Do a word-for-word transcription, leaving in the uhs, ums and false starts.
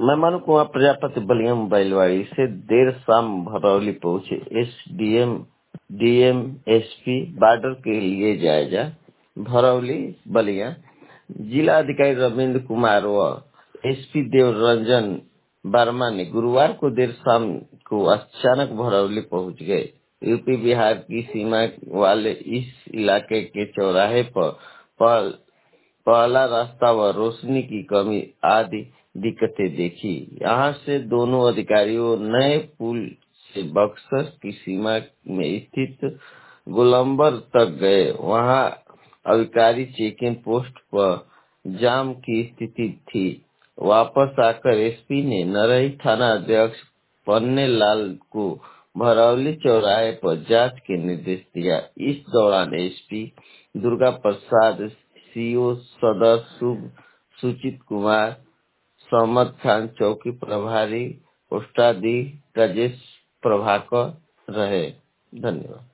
मैं मनु कुमार प्रजापति बलिया मोबाइलवाड़ी से देर शाम भरौली पहुंचे। एसडीएम डीएम एसपी बॉर्डर के लिए जायजा। भरौली बलिया जिला अधिकारी रविंद्र कुमार व एसपी देवरंजन वर्मा ने गुरुवार को देर शाम को अचानक भरौली पहुंच गए। यूपी बिहार की सीमा वाले इस इलाके के चौराहे पर, पर पहला रास्ता व रोशनी की कमी आदि दिक्कतें देखी। यहाँ से दोनों अधिकारियों नए पुल से बक्सर की सीमा में स्थित गोलंबर तक गए। वहाँ अधिकारी चेकिंग पोस्ट पर जाम की स्थिति थी। वापस आकर एसपी ने नरही थाना अध्यक्ष पन्ने लाल को भरौली चौराहे पर जांच के निर्देश दिया। इस दौरान एसपी दुर्गा प्रसाद, सीओ सदर शुभ सुचित कुमार, सहमद खान, चौकी प्रभारी पोस्टाधीश राजेश प्रभाकर रहे। धन्यवाद।